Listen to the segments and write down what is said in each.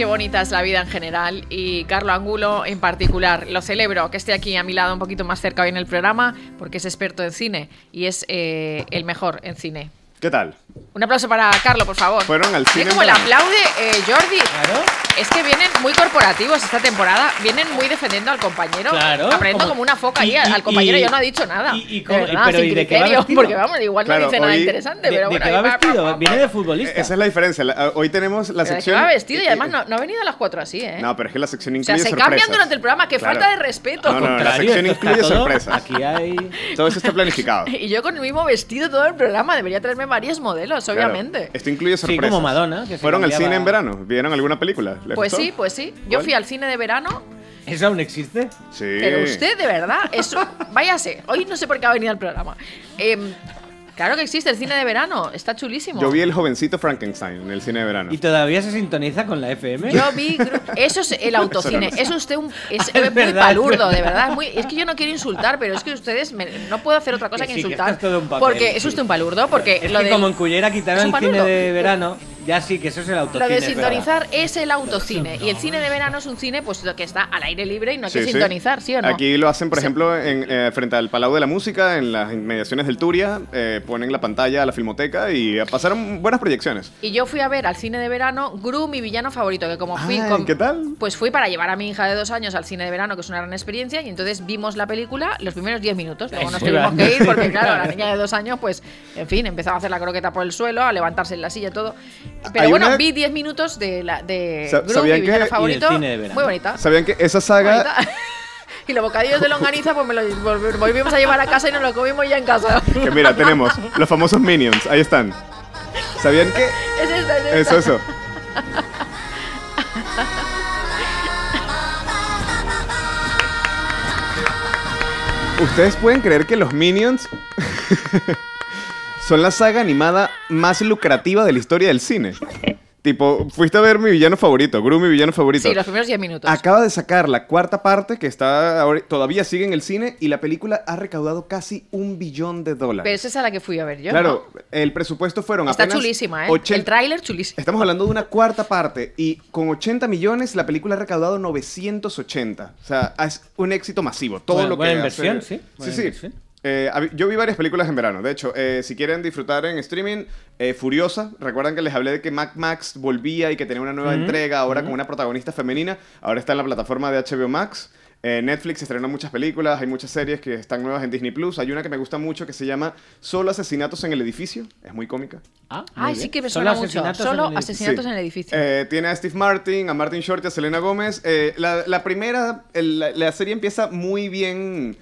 Qué bonita es la vida en general y Carlo Angulo en particular. Lo celebro que esté aquí a mi lado un poquito más cerca hoy en el programa porque es experto en cine y es el mejor en cine. ¿Qué tal? Un aplauso para Carlo, por favor. Fueron al cine. Como le aplaude Jordi. Claro. Es que vienen muy corporativos esta temporada. Vienen muy defendiendo al compañero. Claro. Aprendiendo como una foca ahí. Al compañero ya no ha dicho nada. Pero sin ¿y de qué va criterio. vestido? Porque vamos, igual no dice nada interesante. Pero ¿De bueno, qué va vestido? Viene de futbolista. Esa es la diferencia. Hoy tenemos la pero sección. ¿de qué va vestido? Y además no ha venido a las 4 así, ¿eh? No, pero es que la sección o sea, incluye se sorpresas. cambian durante el programa. ¡Qué Claro. falta de respeto! No, la sección incluye sorpresas. Aquí hay... Todo eso está planificado. Y yo con el mismo vestido todo el programa. Debería traerme varios modelos, obviamente. Claro. Esto incluye sorpresas. Sí, como Madonna. Que ¿Fueron al cambiaba... cine en verano? ¿Vieron alguna película? ¿Les Pues gustó? sí. Yo ¿Cuál? fui al cine de verano. ¿Eso aún existe? Sí. Pero usted, de verdad, eso. Váyase. Hoy no sé por qué ha venido al programa. Claro que existe el cine de verano. Está chulísimo. Yo vi El jovencito Frankenstein en el cine de verano. ¿Y todavía se sintoniza con la FM? Yo vi. Eso es el autocine. Eso no lo sé. Es usted es Es muy verdad, palurdo, es de verdad. Es que yo no quiero insultar, pero es que ustedes. No puedo hacer otra cosa Que que sí, que insultar. esto es todo un papel, porque es sí. usted un palurdo. Porque Es lo que de. como en Cullera Es quitaron un el cine palurdo. de verano, ya sí, que eso es el autocine. Lo de es verdad. sintonizar es el autocine. Y el cine de verano es un cine pues que está al aire libre y no hay que Sí, sí. sintonizar, ¿sí o no? Aquí lo hacen, por Sí. ejemplo, frente al Palau de la Música, en las inmediaciones del Turia, ponen la pantalla a la filmoteca y pasaron buenas proyecciones. Y yo fui a ver al cine de verano Gru, mi villano favorito, que como fui Ay, ¿qué tal? Pues fui para llevar a mi hija de 2 años al cine de verano, que es una gran experiencia, y entonces vimos la película los primeros 10 minutos. Luego nos Eso tuvimos iba. que ir porque, claro, la niña de 2 años, pues, en fin, empezaba a hacer la croqueta por el suelo, a levantarse en la silla y todo. Pero Hay bueno, una- vi 10 minutos de Gru, mi ¿Sabían villano que- favorito. y del cine de verano? Muy bonita. ¿Sabían que esa saga... Bonita. Y los bocadillos de longaniza, pues me los volvimos a llevar a casa y nos lo comimos ya en casa. Que mira, tenemos los famosos Minions, ahí están. ¿Sabían que...? Es esta. Eso. ¿Ustedes pueden creer que los Minions son la saga animada más lucrativa de la historia del cine? Tipo, fuiste a ver mi villano favorito, Gru, mi villano favorito. Sí, los primeros 10 minutos. Acaba de sacar la 4ª parte que todavía sigue en el cine y la película ha recaudado casi $1 billón. Pero esa es a la que fui a ver yo. Claro, ¿no? el presupuesto fueron Está apenas chulísima, ¿eh? 80 El tráiler chulísimo. Estamos hablando de una 4ª parte y con 80 millones la película ha recaudado 980. O sea, es un éxito masivo. Todo Buena- lo que buena hace- inversión, sí. Buena Sí. inversión. Yo vi varias películas en verano. De hecho, si quieren disfrutar en streaming, Furiosa. Recuerdan que les hablé de que Mad Max volvía y que tenía una nueva entrega ahora con una protagonista femenina. Ahora está en la plataforma de HBO Max. Netflix estrenó muchas películas, hay muchas series que están nuevas en Disney Plus. Hay una que me gusta mucho que se llama Solo asesinatos en el edificio. Es muy cómica. Ah, muy Ay, bien. sí que me Solo suena mucho. asesinatos Solo en el- asesinatos Sí. en el edificio. Tiene a Steve Martin, a Martin Short y a Selena Gómez. La primera, la serie empieza muy bien,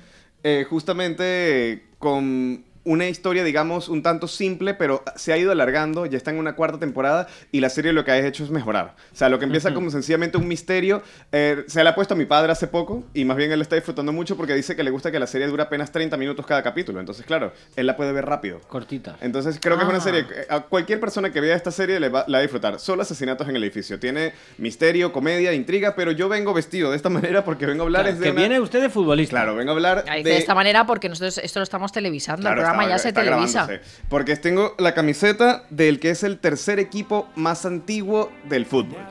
justamente con una historia, digamos, un tanto simple, pero se ha ido alargando, ya está en una 4ª temporada y la serie lo que ha hecho es mejorar. O sea, lo que empieza como sencillamente un misterio, se la ha puesto a mi padre hace poco y más bien él está disfrutando mucho porque dice que le gusta que la serie dura apenas 30 minutos cada capítulo. Entonces, claro, él la puede ver rápido. Cortita. Entonces creo que es una serie, a cualquier persona que vea esta serie la va a disfrutar. Solo asesinatos en el edificio. Tiene misterio, comedia, intriga, pero yo vengo vestido de esta manera porque vengo a hablar Claro, es de que una... viene usted de futbolista. Claro, vengo a hablar Ay, de... de esta manera porque nosotros esto lo estamos televisando. Claro, el programa ya se está televisa. grabándose. Porque tengo la camiseta del que es el tercer equipo más antiguo del fútbol.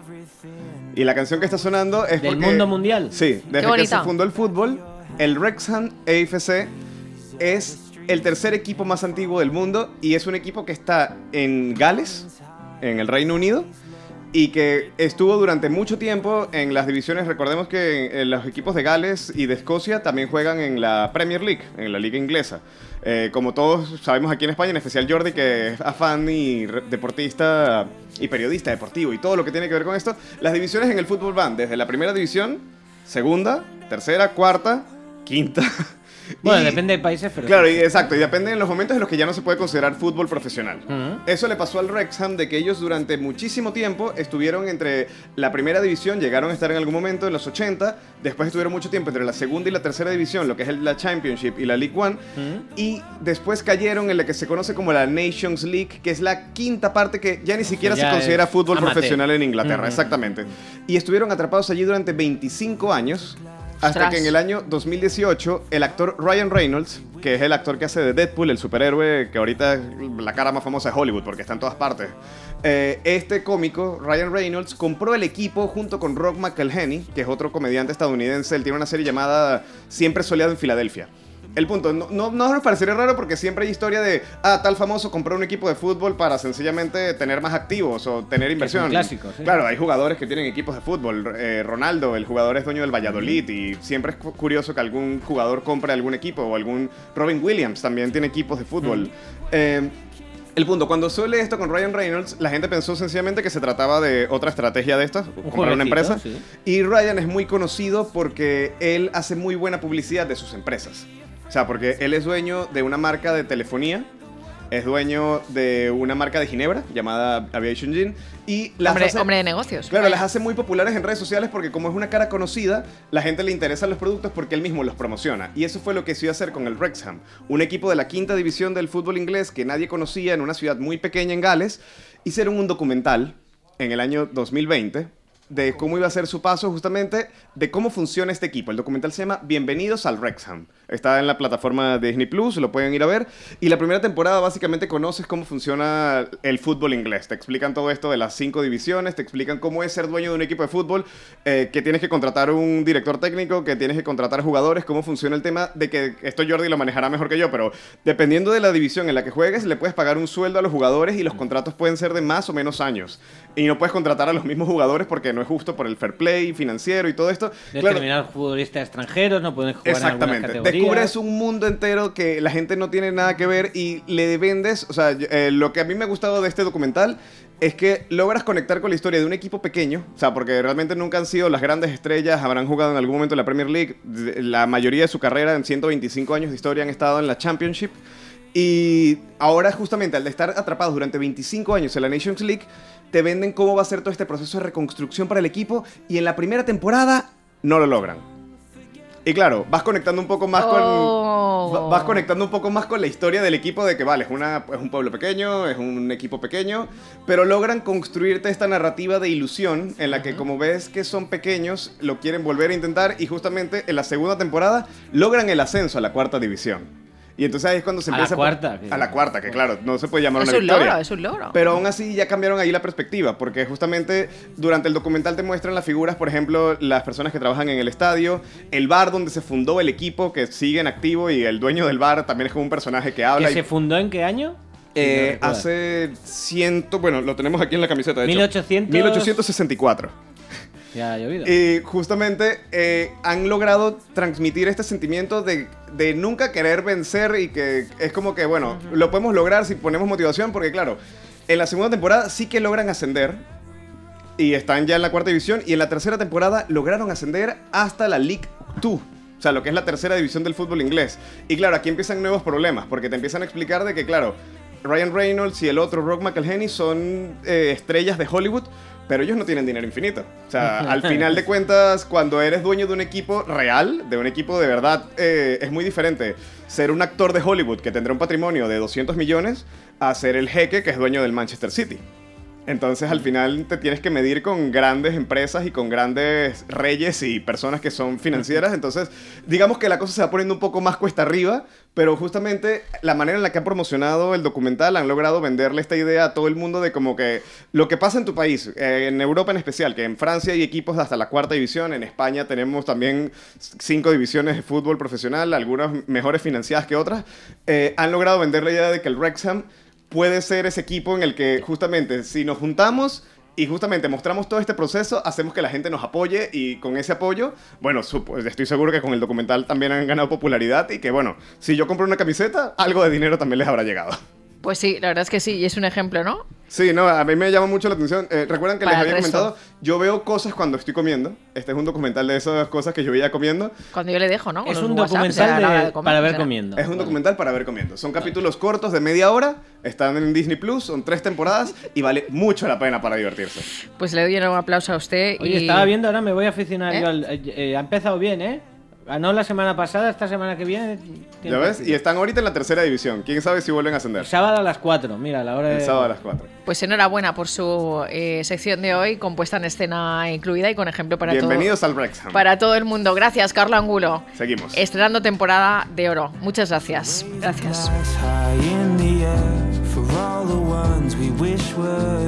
Y la canción que está sonando es ¿Del porque... mundo mundial? Sí, desde que bonita. se fundó el fútbol, el Wrexham AFC es el tercer equipo más antiguo del mundo y es un equipo que está en Gales, en el Reino Unido, y que estuvo durante mucho tiempo en las divisiones. Recordemos que los equipos de Gales y de Escocia también juegan en la Premier League, en la liga inglesa. Como todos sabemos aquí en España, en especial Jordi, que es afán y deportista y periodista deportivo y todo lo que tiene que ver con esto, las divisiones en el fútbol van desde la primera división, segunda, tercera, cuarta, quinta. Bueno, y- depende de países, pero... Claro, sí. y exacto, y depende en los momentos en los que ya no se puede considerar fútbol profesional. Ujú. Eso le pasó al Wrexham, de que ellos durante muchísimo tiempo estuvieron entre la primera división, llegaron a estar en algún momento en los 80, después estuvieron mucho tiempo entre la segunda y la tercera división, lo que es la Championship y la League One, y después cayeron en la que se conoce como la Nations League, que es la 5ª parte que ya ni siquiera Ya se considera es fútbol amateur. profesional en Inglaterra, Ujú. exactamente. Y estuvieron atrapados allí durante 25 años. hasta Ostras. que en el año 2018 el actor Ryan Reynolds, que es el actor que hace de Deadpool, el superhéroe que ahorita es la cara más famosa de Hollywood porque está en todas partes, este cómico, Ryan Reynolds, compró el equipo junto con Rob McElhenney, que es otro comediante estadounidense. Él tiene una serie llamada Siempre Soleado en Filadelfia. El punto, no nos parecería raro porque siempre hay historia de, tal famoso compró un equipo de fútbol para sencillamente tener más activos o tener inversión. Es un clásico, sí. Claro, hay jugadores que tienen equipos de fútbol. Ronaldo, el jugador es dueño del Valladolid y siempre es curioso que algún jugador compre algún equipo o algún Robin Williams también tiene equipos de fútbol. El punto, cuando suele esto con Ryan Reynolds, la gente pensó sencillamente que se trataba de otra estrategia de estas, comprar una empresa. Sí. Y Ryan es muy conocido porque él hace muy buena publicidad de sus empresas. O sea, porque él es dueño de una marca de telefonía, es dueño de una marca de ginebra llamada Aviation Gin y Hombre de negocios. Claro, las hace muy populares en redes sociales porque como es una cara conocida, la gente le interesan los productos porque él mismo los promociona. Y eso fue lo que se iba a hacer con el Wrexham, un equipo de la 5ª división del fútbol inglés que nadie conocía en una ciudad muy pequeña en Gales. Hicieron un documental en el año 2020 de cómo iba a ser su paso justamente, de cómo funciona este equipo. El documental se llama Bienvenidos al Wrexham. Está en la plataforma de Disney Plus, lo pueden ir a ver. Y la primera temporada básicamente conoces cómo funciona el fútbol inglés. Te explican todo esto de las 5 divisiones, te explican cómo es ser dueño de un equipo de fútbol, que tienes que contratar un director técnico, que tienes que contratar jugadores, cómo funciona el tema de que esto Jordi lo manejará mejor que yo, pero dependiendo de la división en la que juegues, le puedes pagar un sueldo a los jugadores y los contratos pueden ser de más o menos años. Y no puedes contratar a los mismos jugadores porque no es justo por el fair play financiero y todo esto. Determinados futbolistas extranjeros no pueden jugar en alguna categoría. Descubres un mundo entero que la gente no tiene nada que ver y le vendes. O sea, lo que a mí me ha gustado de este documental es que logras conectar con la historia de un equipo pequeño. O sea, porque realmente nunca han sido las grandes estrellas, habrán jugado en algún momento en la Premier League. La mayoría de su carrera, en 125 años de historia, han estado en la Championship. Y ahora justamente al de estar atrapados durante 25 años en la Nations League, te venden cómo va a ser todo este proceso de reconstrucción para el equipo y en la primera temporada no lo logran. Y claro, vas conectando un poco más vas conectando un poco más con la historia del equipo de que vale, es un pueblo pequeño, es un equipo pequeño, pero logran construirte esta narrativa de ilusión en la que como ves que son pequeños, lo quieren volver a intentar y justamente en la segunda temporada logran el ascenso a la 4ª división. Y entonces ahí es cuando se empieza... A la cuarta, que claro, no se puede llamar una victoria. Es un logro. Pero aún así ya cambiaron ahí la perspectiva, porque justamente durante el documental te muestran las figuras, por ejemplo, las personas que trabajan en el estadio, el bar donde se fundó el equipo, que sigue en activo, y el dueño del bar también es como un personaje que habla. ¿Que se fundó en qué año? Hace bueno, lo tenemos aquí en la camiseta, de hecho. 1864. Ya ha llovido. Y justamente han logrado transmitir este sentimiento de nunca querer vencer y que es como que, bueno, lo podemos lograr si ponemos motivación, porque claro, en la segunda temporada sí que logran ascender y están ya en la 4ª división y en la tercera temporada lograron ascender hasta la League 2. O sea, lo que es la 3ª división del fútbol inglés. Y claro, aquí empiezan nuevos problemas, porque te empiezan a explicar de que, claro, Ryan Reynolds y el otro Rob McElhenney son estrellas de Hollywood, pero ellos no tienen dinero infinito. O sea, al final de cuentas, cuando eres dueño de un equipo real, de un equipo de verdad, es muy diferente ser un actor de Hollywood que tendrá un patrimonio de 200 millones a ser el jeque que es dueño del Manchester City. Entonces, al final te tienes que medir con grandes empresas y con grandes reyes y personas que son financieras. Entonces, digamos que la cosa se va poniendo un poco más cuesta arriba, pero justamente la manera en la que han promocionado el documental han logrado venderle esta idea a todo el mundo de como que lo que pasa en tu país, en Europa en especial, que en Francia hay equipos hasta la 4ª división, en España tenemos también 5 divisiones de fútbol profesional, algunas mejores financiadas que otras, han logrado vender la idea de que el Wrexham puede ser ese equipo en el que justamente si nos juntamos y justamente mostramos todo este proceso, hacemos que la gente nos apoye y con ese apoyo, bueno, estoy seguro que con el documental también han ganado popularidad y que bueno, si yo compro una camiseta, algo de dinero también les habrá llegado. Pues sí, la verdad es que sí, y es un ejemplo, ¿no? Sí, no, a mí me llama mucho la atención. Recuerdan que les Para el había resto. comentado, yo veo cosas cuando estoy comiendo. Este es un documental de esas cosas que yo veía comiendo. Cuando yo le dejo, ¿no? Con Es los un WhatsApps a la hora documental de comer, para ver será. comiendo. Es un documental para ver comiendo. Son capítulos cortos de media hora, están en Disney Plus, son 3 temporadas y vale mucho la pena para divertirse. Pues le doy un aplauso a usted. Oye, y... estaba viendo, ahora me voy a aficionar ¿Eh? yo al... ha empezado bien, ¿eh? Ganó la semana pasada, esta semana que viene. ¿Ya ves? Y están ahorita en la tercera división. ¿Quién sabe si vuelven a ascender? El sábado a las 4, mira, la hora El sábado a las 4. Pues enhorabuena por su sección de hoy, con puesta en escena incluida y con ejemplo para Bienvenidos al Wrexham. Para todo el mundo. Gracias, Carlo Angulo. Seguimos. Estrenando temporada de oro. Muchas gracias. Gracias.